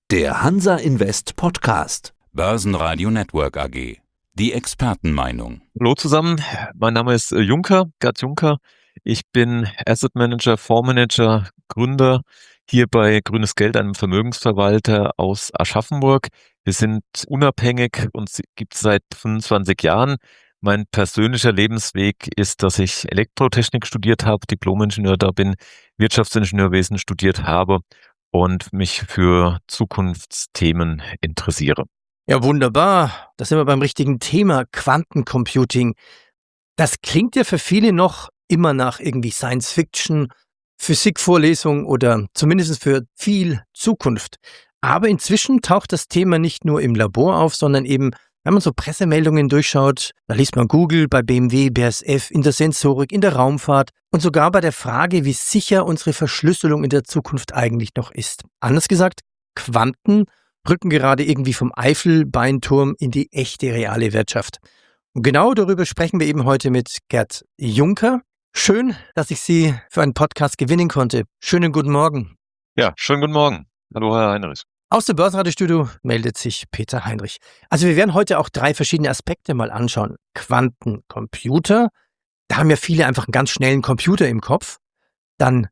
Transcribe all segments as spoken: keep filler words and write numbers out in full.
Der Hansa Invest Podcast. Börsenradio Network A G. Die Expertenmeinung. Hallo zusammen, mein Name ist äh, Juncker, Gerd Juncker. Ich bin Asset Manager, Fondsmanager, Gründer hier bei Grünes Geld, einem Vermögensverwalter aus Aschaffenburg. Wir sind unabhängig und gibt es seit fünfundzwanzig Jahren. Mein persönlicher Lebensweg ist, dass ich Elektrotechnik studiert habe, Diplom-Ingenieur da bin, Wirtschaftsingenieurwesen studiert habe und mich für Zukunftsthemen interessiere. Ja, wunderbar. Da sind wir beim richtigen Thema, Quantencomputing. Das klingt ja für viele noch immer nach irgendwie Science-Fiction, Physikvorlesung oder zumindest für viel Zukunft. Aber inzwischen taucht das Thema nicht nur im Labor auf, sondern eben, wenn man so Pressemeldungen durchschaut, da liest man Google, bei B M W, B A S F, in der Sensorik, in der Raumfahrt und sogar bei der Frage, wie sicher unsere Verschlüsselung in der Zukunft eigentlich noch ist. Anders gesagt, Quanten rücken gerade irgendwie vom Eifelbeinturm in die echte reale Wirtschaft. Und genau darüber sprechen wir eben heute mit Gerd Juncker. Schön, dass ich Sie für einen Podcast gewinnen konnte. Schönen guten Morgen. Ja, schönen guten Morgen. Hallo, Herr Heinrich. Aus dem Börsenradiostudio meldet sich Peter Heinrich. Also wir werden heute auch drei verschiedene Aspekte mal anschauen. Quantencomputer, da haben ja viele einfach einen ganz schnellen Computer im Kopf. Dann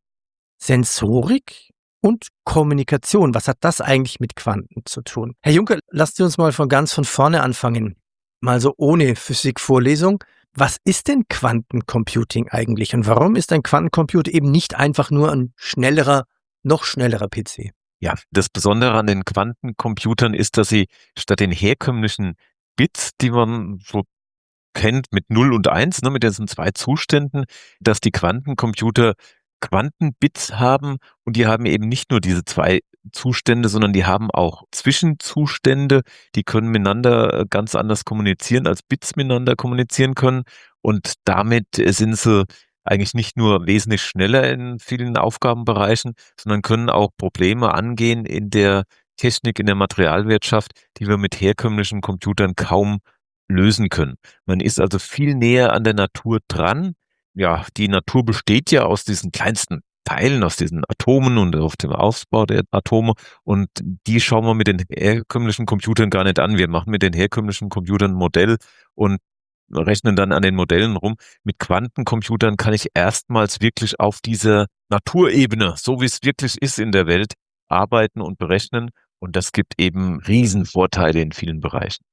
Sensorik und Kommunikation. Was hat das eigentlich mit Quanten zu tun? Herr Juncker, lasst Sie uns mal von ganz von vorne anfangen. Mal so ohne Physikvorlesung. Was ist denn Quantencomputing eigentlich? Und warum ist ein Quantencomputer eben nicht einfach nur ein schnellerer, noch schnellerer P C? Ja, das Besondere an den Quantencomputern ist, dass sie statt den herkömmlichen Bits, die man so kennt mit null und eins, ne, mit diesen zwei Zuständen, dass die Quantencomputer Quantenbits haben und die haben eben nicht nur diese zwei Zustände, sondern die haben auch Zwischenzustände, die können miteinander ganz anders kommunizieren, als Bits miteinander kommunizieren können und damit sind sie eigentlich nicht nur wesentlich schneller in vielen Aufgabenbereichen, sondern können auch Probleme angehen in der Technik, in der Materialwirtschaft, die wir mit herkömmlichen Computern kaum lösen können. Man ist also viel näher an der Natur dran. Ja, die Natur besteht ja aus diesen kleinsten Teilen, aus diesen Atomen und auf dem Aufbau der Atome und die schauen wir mit den herkömmlichen Computern gar nicht an. Wir machen mit den herkömmlichen Computern ein Modell und rechnen dann an den Modellen rum. Mit Quantencomputern kann ich erstmals wirklich auf dieser Naturebene, so wie es wirklich ist in der Welt, arbeiten und berechnen und das gibt eben Riesenvorteile in vielen Bereichen.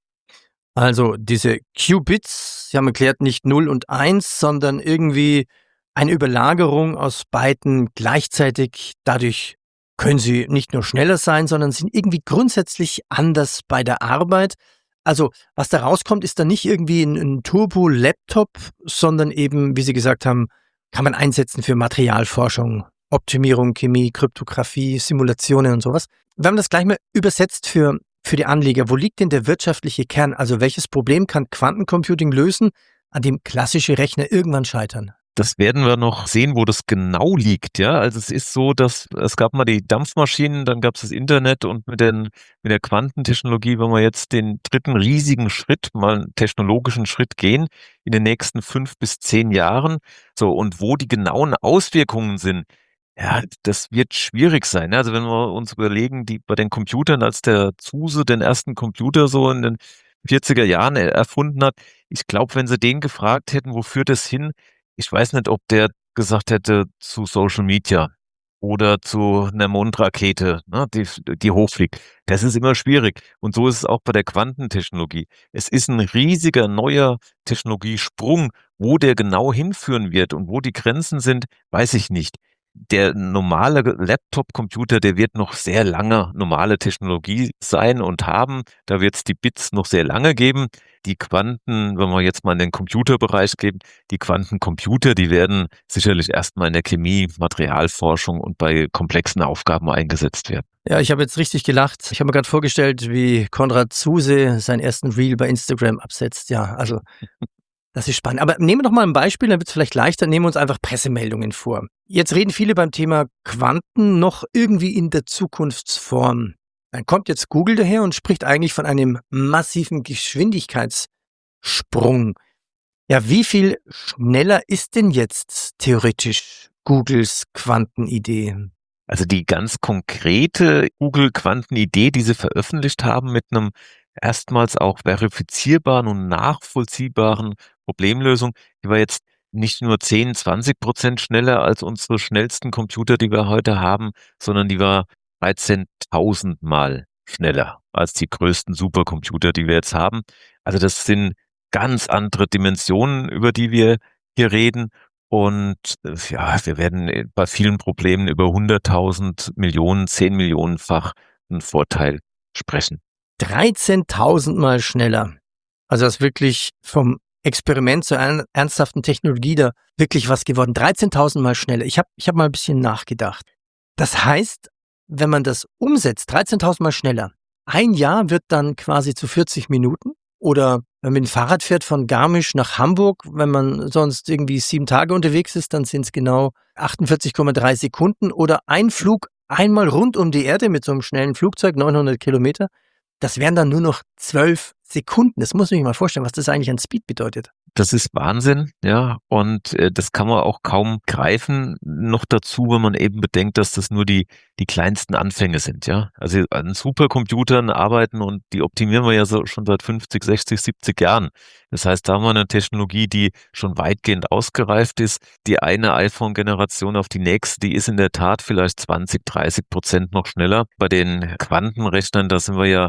Also diese Qubits, Sie haben erklärt, nicht null und eins, sondern irgendwie eine Überlagerung aus beiden gleichzeitig. Dadurch können Sie nicht nur schneller sein, sondern sind irgendwie grundsätzlich anders bei der Arbeit. Also was da rauskommt, ist dann nicht irgendwie ein, ein Turbo-Laptop, sondern eben, wie Sie gesagt haben, kann man einsetzen für Materialforschung, Optimierung, Chemie, Kryptographie, Simulationen und sowas. Wir haben das gleich mal übersetzt für Für die Anleger, wo liegt denn der wirtschaftliche Kern? Also welches Problem kann Quantencomputing lösen, an dem klassische Rechner irgendwann scheitern? Das werden wir noch sehen, wo das genau liegt. Ja, also es ist so, dass es gab mal die Dampfmaschinen, dann gab es das Internet und mit, den, mit der Quantentechnologie, wenn wir jetzt den dritten riesigen Schritt, mal einen technologischen Schritt gehen in den nächsten fünf bis zehn Jahren. So, und wo die genauen Auswirkungen sind, ja, das wird schwierig sein. Also wenn wir uns überlegen, die bei den Computern, als der Zuse den ersten Computer so in den vierziger Jahren erfunden hat, ich glaube, wenn sie den gefragt hätten, wo führt das hin, ich weiß nicht, ob der gesagt hätte zu Social Media oder zu einer Mondrakete, ne, die, die hochfliegt. Das ist immer schwierig. Und so ist es auch bei der Quantentechnologie. Es ist ein riesiger neuer Technologiesprung. Wo der genau hinführen wird und wo die Grenzen sind, weiß ich nicht. Der normale Laptop-Computer, der wird noch sehr lange normale Technologie sein und haben. Da wird es die Bits noch sehr lange geben. Die Quanten, wenn wir jetzt mal in den Computerbereich gehen, die Quantencomputer, die werden sicherlich erstmal in der Chemie, Materialforschung und bei komplexen Aufgaben eingesetzt werden. Ja, ich habe jetzt richtig gelacht. Ich habe mir gerade vorgestellt, wie Konrad Zuse seinen ersten Reel bei Instagram absetzt. Ja, also das ist spannend. Aber nehmen wir doch mal ein Beispiel, dann wird es vielleicht leichter. Nehmen wir uns einfach Pressemeldungen vor. Jetzt reden viele beim Thema Quanten noch irgendwie in der Zukunftsform. Dann kommt jetzt Google daher und spricht eigentlich von einem massiven Geschwindigkeitssprung. Ja, wie viel schneller ist denn jetzt theoretisch Googles Quantenidee? Also die ganz konkrete Google-Quantenidee, die sie veröffentlicht haben mit einem erstmals auch verifizierbaren und nachvollziehbaren Problemlösung, die war jetzt nicht nur zehn, zwanzig Prozent schneller als unsere schnellsten Computer, die wir heute haben, sondern die war dreizehntausend Mal schneller als die größten Supercomputer, die wir jetzt haben. Also das sind ganz andere Dimensionen, über die wir hier reden. Und äh, ja, wir werden äh, bei vielen Problemen über hunderttausend, Millionen, zehn Millionenfach einen Vorteil sprechen. dreizehntausend Mal schneller. Also das ist wirklich vom Experiment zur ern- ernsthaften Technologie da wirklich was geworden. dreizehntausend Mal schneller. Ich habe ich hab mal ein bisschen nachgedacht. Das heißt, wenn man das umsetzt, dreizehntausend Mal schneller, ein Jahr wird dann quasi zu vierzig Minuten. Oder wenn man mit dem Fahrrad fährt von Garmisch nach Hamburg, wenn man sonst irgendwie sieben Tage unterwegs ist, dann sind es genau achtundvierzig Komma drei Sekunden. Oder ein Flug einmal rund um die Erde mit so einem schnellen Flugzeug, neunhundert Kilometer. Das wären dann nur noch zwölf Sekunden. Das muss man sich mal vorstellen, was das eigentlich an Speed bedeutet. Das ist Wahnsinn, ja, und äh, das kann man auch kaum greifen. Noch dazu, wenn man eben bedenkt, dass das nur die die kleinsten Anfänge sind, ja. Also an Supercomputern arbeiten und die optimieren wir ja so schon seit fünfzig, sechzig, siebzig Jahren. Das heißt, da haben wir eine Technologie, die schon weitgehend ausgereift ist. Die eine iPhone-Generation auf die nächste, die ist in der Tat vielleicht zwanzig, dreißig Prozent noch schneller. Bei den Quantenrechnern, da sind wir ja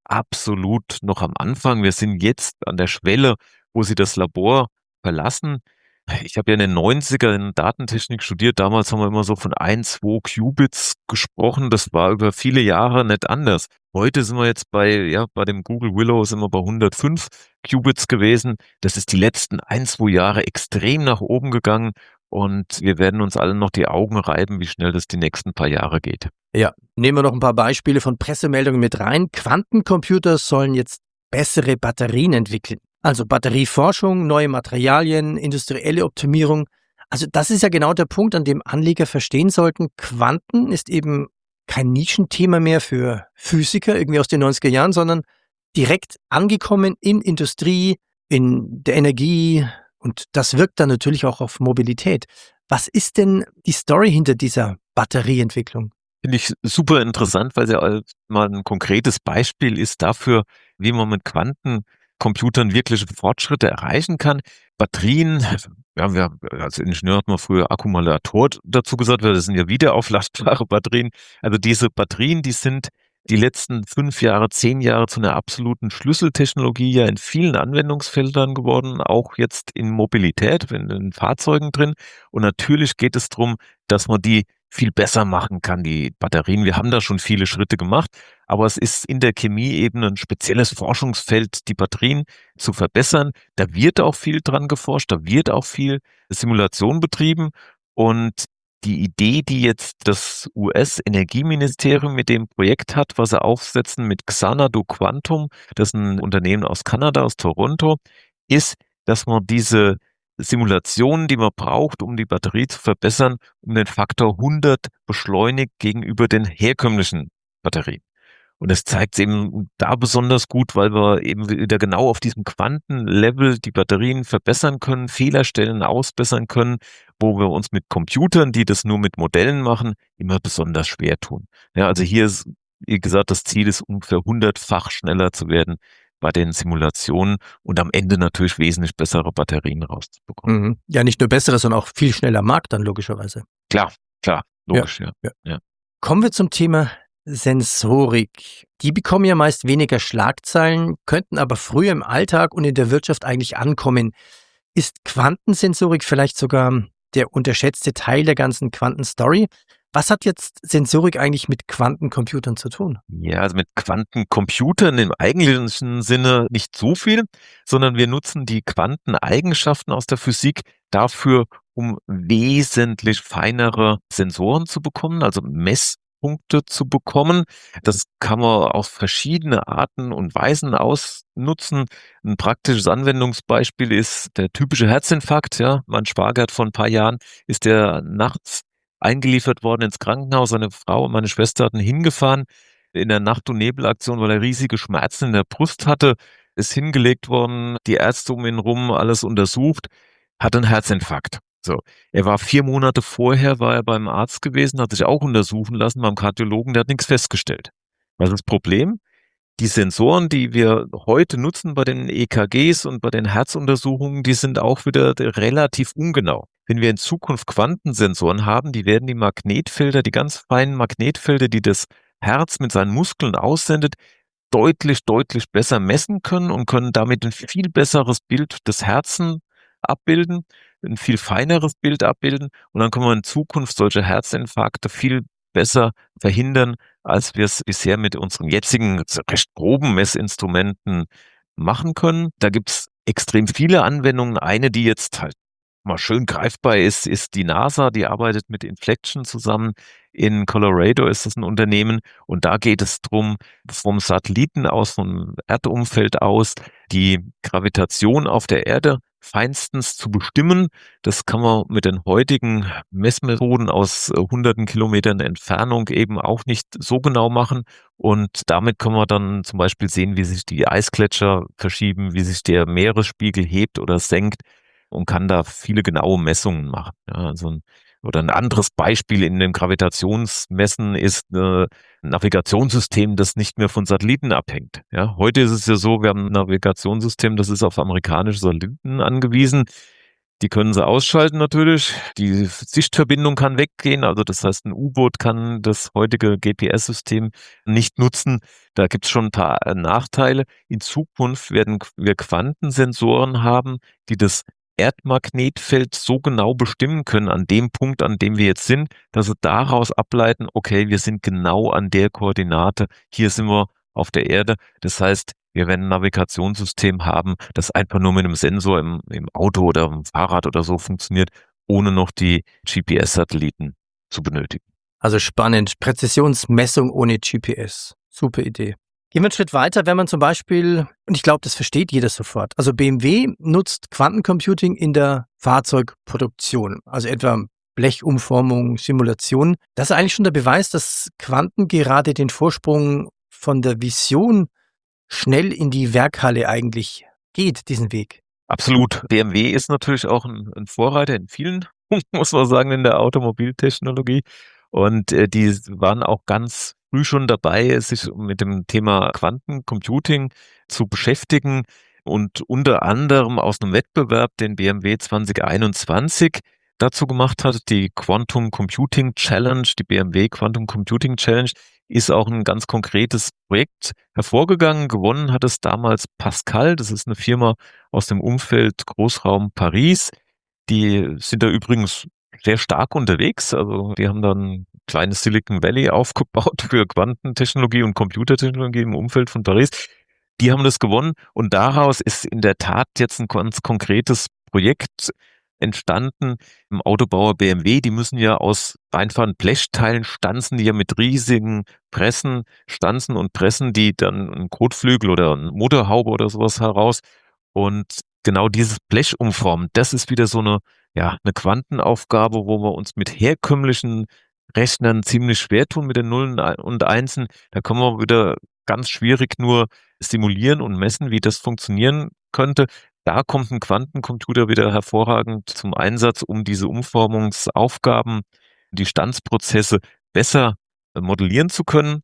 absolut noch am Anfang. Wir sind jetzt an der Schwelle, wo sie das Labor verlassen. Ich habe ja in den neunziger in Datentechnik studiert. Damals haben wir immer so von ein, zwei Qubits gesprochen. Das war über viele Jahre nicht anders. Heute sind wir jetzt bei, ja, bei dem Google Willow sind wir bei hundertfünf Qubits gewesen. Das ist die letzten ein, zwei Jahre extrem nach oben gegangen. Und wir werden uns alle noch die Augen reiben, wie schnell das die nächsten paar Jahre geht. Ja, nehmen wir noch ein paar Beispiele von Pressemeldungen mit rein. Quantencomputer sollen jetzt bessere Batterien entwickeln. Also Batterieforschung, neue Materialien, industrielle Optimierung. Also das ist ja genau der Punkt, an dem Anleger verstehen sollten, Quanten ist eben kein Nischenthema mehr für Physiker irgendwie aus den neunziger Jahren, sondern direkt angekommen in Industrie, in der Energie, und das wirkt dann natürlich auch auf Mobilität. Was ist denn die Story hinter dieser Batterieentwicklung? Finde ich super interessant, weil sie halt mal ein konkretes Beispiel ist dafür, wie man mit Quantencomputern wirkliche Fortschritte erreichen kann. Batterien, ja, wir, als Ingenieur hat man früher Akkumulator dazu gesagt, weil das sind ja wiederaufladbare Batterien. Also diese Batterien, die sind die letzten fünf Jahre, zehn Jahre zu einer absoluten Schlüsseltechnologie ja in vielen Anwendungsfeldern geworden, auch jetzt in Mobilität, in den Fahrzeugen drin. Und natürlich geht es darum, dass man die viel besser machen kann, die Batterien. Wir haben da schon viele Schritte gemacht, aber es ist in der Chemieebene ein spezielles Forschungsfeld, die Batterien zu verbessern. Da wird auch viel dran geforscht, da wird auch viel Simulation betrieben, und die Idee, die jetzt das U S-Energieministerium mit dem Projekt hat, was sie aufsetzen mit Xanadu Quantum, das ist ein Unternehmen aus Kanada, aus Toronto, ist, dass man diese Simulationen, die man braucht, um die Batterie zu verbessern, um den Faktor hundert beschleunigt gegenüber den herkömmlichen Batterien. Und es zeigt eben da besonders gut, weil wir eben wieder genau auf diesem Quantenlevel die Batterien verbessern können, Fehlerstellen ausbessern können, wo wir uns mit Computern, die das nur mit Modellen machen, immer besonders schwer tun. Ja, also hier ist, wie gesagt, das Ziel ist, ungefähr hundertfach schneller zu werden bei den Simulationen und am Ende natürlich wesentlich bessere Batterien rauszubekommen. Mhm. Ja, nicht nur bessere, sondern auch viel schneller Markt dann logischerweise. Klar, klar, logisch, ja. Ja. ja. Kommen wir zum Thema Sensorik. Die bekommen ja meist weniger Schlagzeilen, könnten aber früher im Alltag und in der Wirtschaft eigentlich ankommen. Ist Quantensensorik vielleicht sogar der unterschätzte Teil der ganzen Quantenstory? Was hat jetzt Sensorik eigentlich mit Quantencomputern zu tun? Ja, also mit Quantencomputern im eigentlichen Sinne nicht so viel, sondern wir nutzen die Quanteneigenschaften aus der Physik dafür, um wesentlich feinere Sensoren zu bekommen, also Messpunkte zu bekommen. Das kann man auf verschiedene Arten und Weisen ausnutzen. Ein praktisches Anwendungsbeispiel ist der typische Herzinfarkt. Ja, mein Schwager hat vor ein paar Jahren, ist der nachts eingeliefert worden ins Krankenhaus. Seine Frau und meine Schwester hatten hingefahren in der Nacht- und Nebelaktion, weil er riesige Schmerzen in der Brust hatte, ist hingelegt worden, die Ärzte um ihn rum, alles untersucht, hat einen Herzinfarkt. So, er war vier Monate vorher, war er beim Arzt gewesen, hat sich auch untersuchen lassen beim Kardiologen, der hat nichts festgestellt. Was ist das Problem? Die Sensoren, die wir heute nutzen bei den E K Gs und bei den Herzuntersuchungen, die sind auch wieder relativ ungenau. Wenn wir in Zukunft Quantensensoren haben, die werden die Magnetfelder, die ganz feinen Magnetfelder, die das Herz mit seinen Muskeln aussendet, deutlich, deutlich besser messen können und können damit ein viel besseres Bild des Herzens abbilden, ein viel feineres Bild abbilden und dann können wir in Zukunft solche Herzinfarkte viel besser verhindern, als wir es bisher mit unseren jetzigen recht groben Messinstrumenten machen können. Da gibt's extrem viele Anwendungen. Eine, die jetzt halt mal schön greifbar ist, ist die NASA, die arbeitet mit Inflection zusammen. In Colorado ist das ein Unternehmen und da geht es drum, vom Satelliten aus, vom Erdumfeld aus, die Gravitation auf der Erde feinstens zu bestimmen. Das kann man mit den heutigen Messmethoden aus äh, hunderten Kilometern Entfernung eben auch nicht so genau machen. Und damit können wir dann zum Beispiel sehen, wie sich die Eisgletscher verschieben, wie sich der Meeresspiegel hebt oder senkt und kann da viele genaue Messungen machen. Ja, also ein, oder ein anderes Beispiel in dem Gravitationsmessen ist ein Navigationssystem, das nicht mehr von Satelliten abhängt. Ja, heute ist es ja so, wir haben ein Navigationssystem, das ist auf amerikanische Satelliten angewiesen. Die können sie ausschalten natürlich. Die Sichtverbindung kann weggehen. Also das heißt, ein U-Boot kann das heutige G P S-System nicht nutzen. Da gibt es schon ein paar Nachteile. In Zukunft werden wir Quantensensoren haben, die das Erdmagnetfeld so genau bestimmen können an dem Punkt, an dem wir jetzt sind, dass sie daraus ableiten, okay, wir sind genau an der Koordinate, hier sind wir auf der Erde. Das heißt, wir werden ein Navigationssystem haben, das einfach nur mit einem Sensor im, im Auto oder im Fahrrad oder so funktioniert, ohne noch die G P S-Satelliten zu benötigen. Also spannend. Präzisionsmessung ohne G P S. Super Idee. Gehen wir einen Schritt weiter, wenn man zum Beispiel, und ich glaube, das versteht jeder sofort, also B M W nutzt Quantencomputing in der Fahrzeugproduktion, also etwa Blechumformung, Simulation. Das ist eigentlich schon der Beweis, dass Quanten gerade den Vorsprung von der Vision schnell in die Werkhalle eigentlich geht, diesen Weg. Absolut. B M W ist natürlich auch ein, ein Vorreiter in vielen Punkten, muss man sagen, in der Automobiltechnologie. Und äh, die waren auch ganz früh schon dabei, sich mit dem Thema Quantencomputing zu beschäftigen und unter anderem aus einem Wettbewerb, den B M W zwanzig einundzwanzig dazu gemacht hat, die Quantum Computing Challenge, die B M W Quantum Computing Challenge, ist auch ein ganz konkretes Projekt hervorgegangen. Gewonnen hat es damals Pascal, das ist eine Firma aus dem Umfeld Großraum Paris. Die sind da übrigens sehr stark unterwegs. Also die haben dann ein kleines Silicon Valley aufgebaut für Quantentechnologie und Computertechnologie im Umfeld von Paris. Die haben das gewonnen und daraus ist in der Tat jetzt ein ganz konkretes Projekt entstanden im Autobauer B M W. Die müssen ja aus einfachen Blechteilen stanzen, die ja mit riesigen Pressen stanzen und pressen die dann einen Kotflügel oder eine Motorhaube oder sowas heraus. Und genau dieses Blech umformen, das ist wieder so eine, ja, eine Quantenaufgabe, wo wir uns mit herkömmlichen Rechnern ziemlich schwer tun mit den Nullen und Einsen. Da können wir wieder ganz schwierig nur simulieren und messen, wie das funktionieren könnte. Da kommt ein Quantencomputer wieder hervorragend zum Einsatz, um diese Umformungsaufgaben, die Stanzprozesse besser modellieren zu können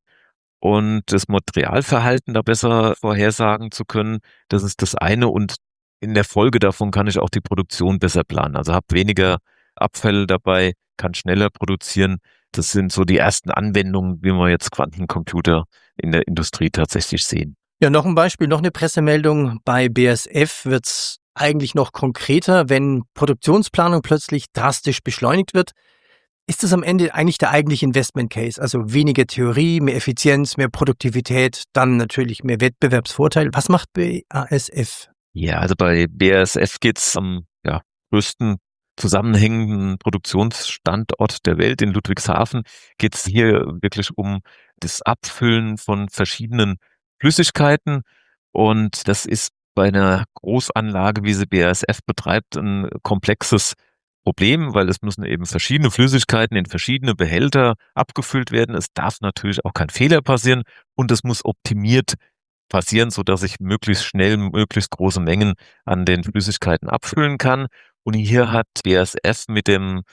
und das Materialverhalten da besser vorhersagen zu können. Das ist das eine und in der Folge davon kann ich auch die Produktion besser planen. Also habe weniger Abfälle dabei, kann schneller produzieren. Das sind so die ersten Anwendungen, wie wir jetzt Quantencomputer in der Industrie tatsächlich sehen. Ja, noch ein Beispiel, noch eine Pressemeldung. Bei B A S F wird es eigentlich noch konkreter, wenn Produktionsplanung plötzlich drastisch beschleunigt wird. Ist das am Ende eigentlich der eigentliche Investment Case? Also weniger Theorie, mehr Effizienz, mehr Produktivität, dann natürlich mehr Wettbewerbsvorteil. Was macht B A S F? Ja, also bei B A S F geht es am ja, größten zusammenhängenden Produktionsstandort der Welt in Ludwigshafen. Geht es hier wirklich um das Abfüllen von verschiedenen Flüssigkeiten und das ist bei einer Großanlage, wie sie B A S F betreibt, ein komplexes Problem, weil es müssen eben verschiedene Flüssigkeiten in verschiedene Behälter abgefüllt werden. Es darf natürlich auch kein Fehler passieren und es muss optimiert passieren, so dass ich möglichst schnell möglichst große Mengen an den Flüssigkeiten abfüllen kann. Und hier hat B A S F mit dem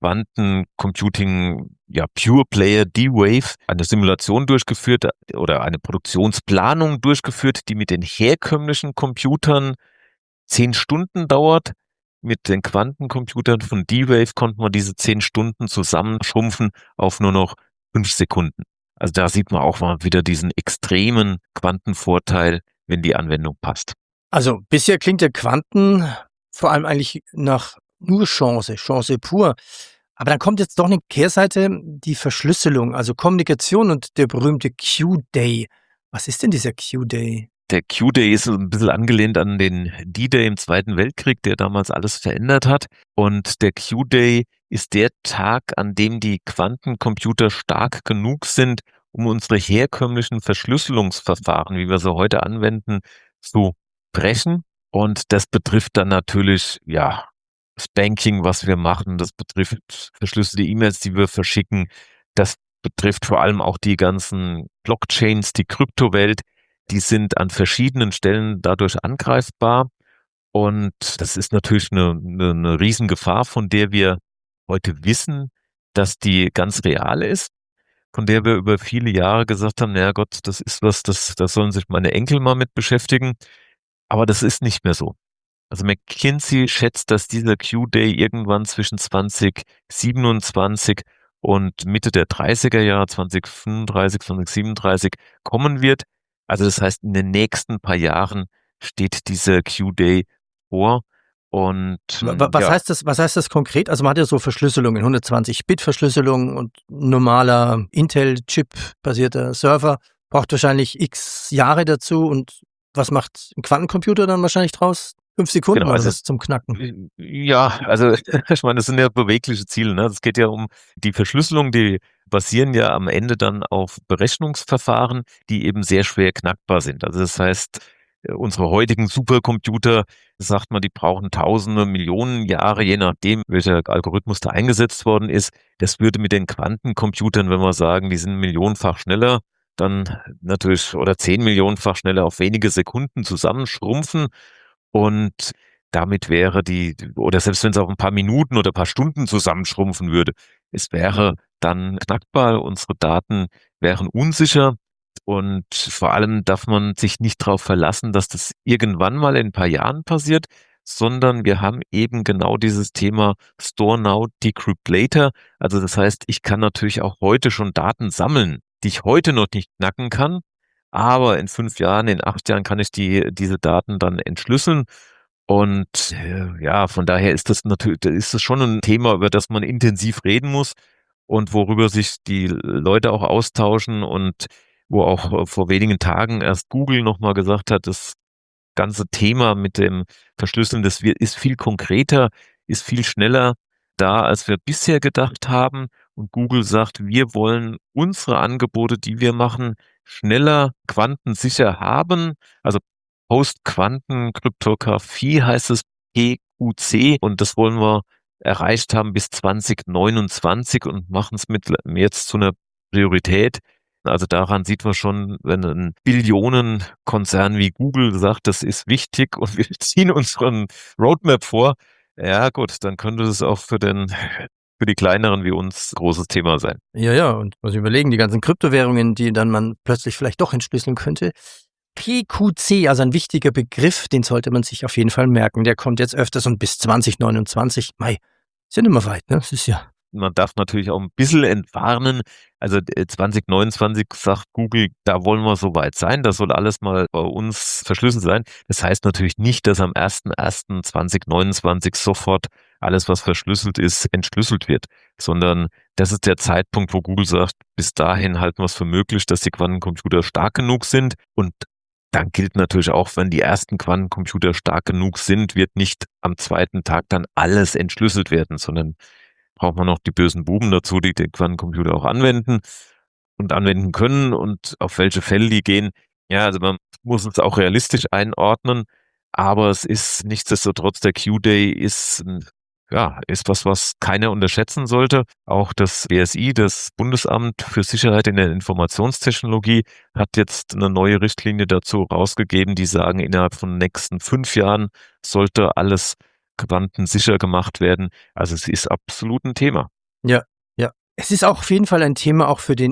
Quantencomputing, ja, Pure Player D-Wave eine Simulation durchgeführt oder eine Produktionsplanung durchgeführt, die mit den herkömmlichen Computern zehn Stunden dauert. Mit den Quantencomputern von D-Wave konnte man diese zehn Stunden zusammenschrumpfen auf nur noch fünf Sekunden. Also da sieht man auch mal wieder diesen extremen Quantenvorteil, wenn die Anwendung passt. Also bisher klingt der Quanten vor allem eigentlich nach nur Chance, Chance pur. Aber dann kommt jetzt doch eine Kehrseite, die Verschlüsselung, also Kommunikation und der berühmte Q-Day. Was ist denn dieser Q-Day? Der Q-Day ist ein bisschen angelehnt an den D-Day im Zweiten Weltkrieg, der damals alles verändert hat. Und der Q-Day ist der Tag, an dem die Quantencomputer stark genug sind, um unsere herkömmlichen Verschlüsselungsverfahren, wie wir sie heute anwenden, zu brechen. Und das betrifft dann natürlich, ja, das Banking, was wir machen. Das betrifft verschlüsselte E-Mails, die wir verschicken. Das betrifft vor allem auch die ganzen Blockchains, die Kryptowelt. Die sind an verschiedenen Stellen dadurch angreifbar. Und das ist natürlich eine, eine, eine Riesengefahr, von der wir heute wissen, dass die ganz real ist, von der wir über viele Jahre gesagt haben, naja Gott, das ist was, das, das sollen sich meine Enkel mal mit beschäftigen. Aber das ist nicht mehr so. Also McKinsey schätzt, dass dieser Q-Day irgendwann zwischen zwanzig siebenundzwanzig und Mitte der dreißiger Jahre, zwanzig fünfunddreißig, zwanzig siebenunddreißig kommen wird. Also das heißt, in den nächsten paar Jahren steht dieser Q-Day vor. Und Wa- Was ja, heißt das, was heißt das konkret? Also man hat ja so Verschlüsselungen, hundertzwanzig Bit Verschlüsselung und normaler Intel-Chip-basierter Server braucht wahrscheinlich x Jahre dazu. Und was macht ein Quantencomputer dann wahrscheinlich draus? Fünf Sekunden Genau, oder also was zum Knacken? ja, also ich meine, das sind ja bewegliche Ziele. Ne? Es geht ja um die Verschlüsselung, die basieren ja am Ende dann auf Berechnungsverfahren, die eben sehr schwer knackbar sind. Also das heißt, äh, unsere heutigen Supercomputer, sagt man, die brauchen Tausende, Millionen Jahre, je nachdem, welcher Algorithmus da eingesetzt worden ist. Das würde mit den Quantencomputern, wenn wir sagen, die sind millionenfach schneller, dann natürlich oder zehn Millionenfach schneller auf wenige Sekunden zusammenschrumpfen. Und damit wäre die, oder selbst wenn es auf ein paar Minuten oder ein paar Stunden zusammenschrumpfen würde, es wäre dann knackbar, unsere Daten wären unsicher und vor allem darf man sich nicht darauf verlassen, dass das irgendwann mal in ein paar Jahren passiert, sondern wir haben eben genau dieses Thema Store Now, Decrypt Later. Also das heißt, ich kann natürlich auch heute schon Daten sammeln, die ich heute noch nicht knacken kann, aber in fünf Jahren, in acht Jahren kann ich die, diese Daten dann entschlüsseln. Und äh, ja, von daher ist das natürlich, ist das schon ein Thema, über das man intensiv reden muss und worüber sich die Leute auch austauschen und wo auch äh, vor wenigen Tagen erst Google nochmal gesagt hat, das ganze Thema mit dem Verschlüsseln, das wir- ist viel konkreter, ist viel schneller da, als wir bisher gedacht haben. Und Google sagt, wir wollen unsere Angebote, die wir machen, schneller quantensicher haben. Also Post-Quantenkryptographie heißt es P Q C und das wollen wir erreicht haben bis zwanzig neunundzwanzig und machen es mit jetzt zu einer Priorität. Also daran sieht man schon, wenn ein Billionenkonzern wie Google sagt, das ist wichtig und wir ziehen unseren Roadmap vor, ja gut, dann könnte es auch für den, für die kleineren wie uns großes Thema sein. Ja, ja, und muss überlegen, die ganzen Kryptowährungen, die dann man plötzlich vielleicht doch entschlüsseln könnte. P Q C, also ein wichtiger Begriff, den sollte man sich auf jeden Fall merken. Der kommt jetzt öfters und bis zwanzig neunundzwanzig. Mei, ist ja nicht mehr weit, ne? Das ist ja. Man darf natürlich auch ein bisschen entwarnen. Also äh, zwanzig neunundzwanzig sagt Google, da wollen wir so weit sein. Das soll alles mal bei uns verschlüsselt sein. Das heißt natürlich nicht, dass am ersten ersten zweitausendneunundzwanzig sofort alles, was verschlüsselt ist, entschlüsselt wird, sondern das ist der Zeitpunkt, wo Google sagt, bis dahin halten wir es für möglich, dass die Quantencomputer stark genug sind. Und dann gilt natürlich auch, wenn die ersten Quantencomputer stark genug sind, wird nicht am zweiten Tag dann alles entschlüsselt werden, sondern braucht man noch die bösen Buben dazu, die den Quantencomputer auch anwenden und anwenden können und auf welche Fälle die gehen. Ja, also man muss es auch realistisch einordnen, aber es ist nichtsdestotrotz, der Q-Day ist, ein- ja, ist was, was keiner unterschätzen sollte. Auch das B S I, das Bundesamt für Sicherheit in der Informationstechnologie, hat jetzt eine neue Richtlinie dazu rausgegeben, die sagen, innerhalb von den nächsten fünf Jahren sollte alles quantensicher gemacht werden. Also es ist absolut ein Thema. Ja, ja. Es ist auch auf jeden Fall ein Thema auch für den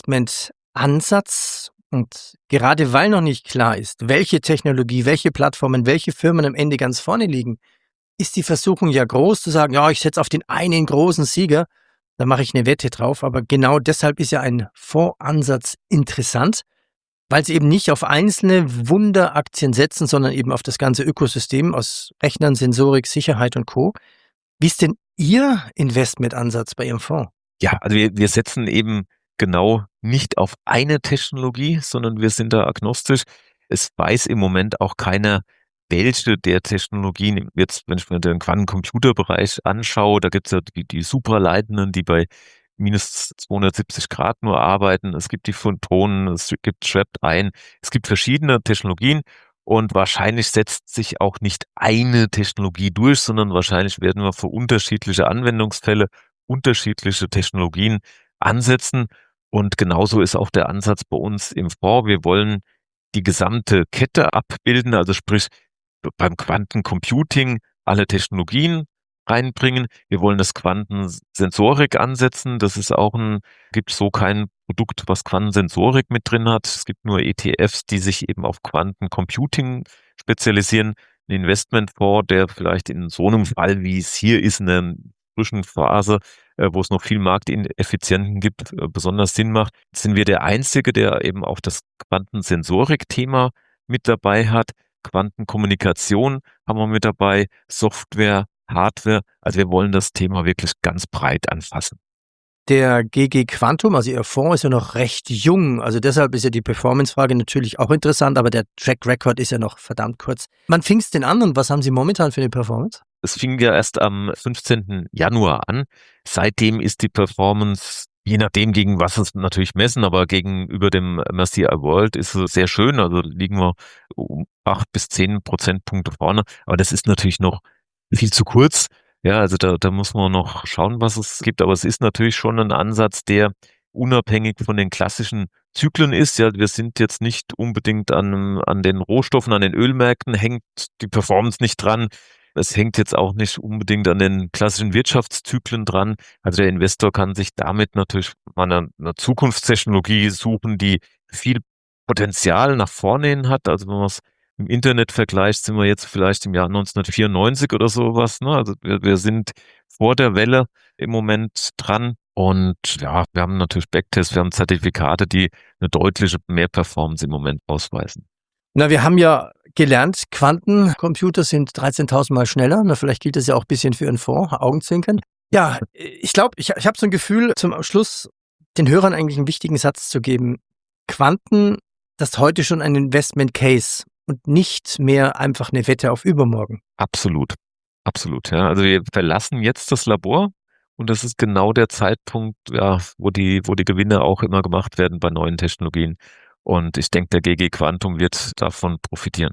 Investmentansatz. Und gerade weil noch nicht klar ist, welche Technologie, welche Plattformen, welche Firmen am Ende ganz vorne liegen, ist die Versuchung ja groß zu sagen, ja, ich setze auf den einen großen Sieger, da mache ich eine Wette drauf. Aber genau deshalb ist ja ein Fondsansatz interessant, weil sie eben nicht auf einzelne Wunderaktien setzen, sondern eben auf das ganze Ökosystem aus Rechnern, Sensorik, Sicherheit und Co. Wie ist denn Ihr Investmentansatz bei Ihrem Fonds? Ja, also wir, wir setzen eben genau nicht auf eine Technologie, sondern wir sind da agnostisch. Es weiß im Moment auch keiner, welche der Technologien, jetzt wenn ich mir den Quantencomputerbereich anschaue, da gibt es ja die, die Supraleitenden, die bei minus zweihundertsiebzig Grad nur arbeiten. Es gibt die Photonen, es gibt Trapped Ion, es gibt verschiedene Technologien und wahrscheinlich setzt sich auch nicht eine Technologie durch, sondern wahrscheinlich werden wir für unterschiedliche Anwendungsfälle unterschiedliche Technologien ansetzen. Und genauso ist auch der Ansatz bei uns im Fonds. Wir wollen die gesamte Kette abbilden, also sprich beim Quantencomputing alle Technologien reinbringen. Wir wollen das Quantensensorik ansetzen. Das ist auch ein, gibt so kein Produkt, was Quantensensorik mit drin hat. Es gibt nur E T Fs, die sich eben auf Quantencomputing spezialisieren. Ein Investmentfonds, der vielleicht in so einem Fall, wie es hier ist, in einer frischen Phase, wo es noch viel Marktineffizienten gibt, besonders Sinn macht, sind wir der Einzige, der eben auch das Quantensensorik-Thema mit dabei hat. Quantenkommunikation haben wir mit dabei, Software, Hardware. Also wir wollen das Thema wirklich ganz breit anfassen. Der G G Quantum, also Ihr Fonds, ist ja noch recht jung. Also deshalb ist ja die Performance-Frage natürlich auch interessant, aber der Track Record ist ja noch verdammt kurz. Wann fing es denn an und was haben Sie momentan für eine Performance? Es fing ja erst am fünfzehnten Januar an. Seitdem ist die Performance, je nachdem gegen was es natürlich messen, aber gegenüber dem M S C I World ist es sehr schön. Also liegen wir um acht bis zehn Prozentpunkte vorne. Aber das ist natürlich noch viel zu kurz. Ja, also da, da muss man noch schauen, was es gibt. Aber es ist natürlich schon ein Ansatz, der unabhängig von den klassischen Zyklen ist. Ja, wir sind jetzt nicht unbedingt an, an den Rohstoffen, an den Ölmärkten, hängt die Performance nicht dran. Es hängt jetzt auch nicht unbedingt an den klassischen Wirtschaftszyklen dran. Also der Investor kann sich damit natürlich mal eine, eine Zukunftstechnologie suchen, die viel Potenzial nach vorne hin hat. Also wenn man es im Internet vergleicht, sind wir jetzt vielleicht im Jahr neunzehnhundertvierundneunzig oder sowas. Ne? Also wir, wir sind vor der Welle im Moment dran. Und ja, wir haben natürlich Backtests, wir haben Zertifikate, die eine deutliche Mehrperformance im Moment ausweisen. Na, wir haben ja gelernt, Quantencomputer sind dreizehntausend Mal schneller. Na, vielleicht gilt das ja auch ein bisschen für Ihren Fonds, Augenzwinkern. Ja, ich glaube, ich, ich habe so ein Gefühl, zum Schluss den Hörern eigentlich einen wichtigen Satz zu geben. Quanten, das ist heute schon ein Investment Case und nicht mehr einfach eine Wette auf übermorgen. Absolut, absolut. Ja. Also wir verlassen jetzt das Labor und das ist genau der Zeitpunkt, ja, wo die, wo die Gewinne auch immer gemacht werden bei neuen Technologien. Und ich denke, der G G Quantum wird davon profitieren.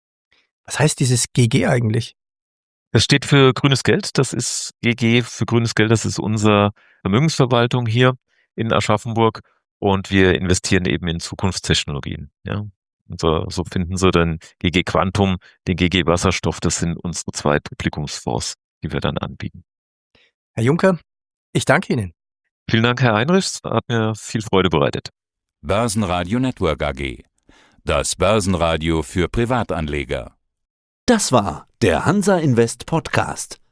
Was heißt dieses G G eigentlich? Das steht für grünes Geld. Das ist G G für grünes Geld. Das ist unsere Vermögensverwaltung hier in Aschaffenburg. Und wir investieren eben in Zukunftstechnologien. Ja. Und so, so finden Sie den G G Quantum, den G G Wasserstoff. Das sind unsere zwei Publikumsfonds, die wir dann anbieten. Herr Juncker, ich danke Ihnen. Vielen Dank, Herr Heinrich. Es hat mir viel Freude bereitet. Börsenradio Network A G. Das Börsenradio für Privatanleger. Das war der Hansa Invest Podcast.